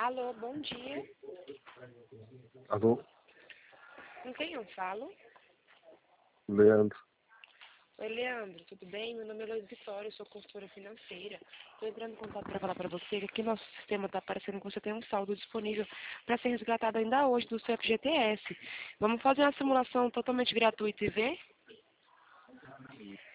Alô, bom dia. Alô, Com quem eu falo? Leandro. Oi, Leandro, tudo bem? Meu nome é Luiz Vitória, eu sou consultora financeira. Estou entrando em contato para falar para você que aqui no nosso sistema está aparecendo que você tem um saldo disponível para ser resgatado ainda hoje do seu FGTS. Vamos fazer uma simulação totalmente gratuita e ver?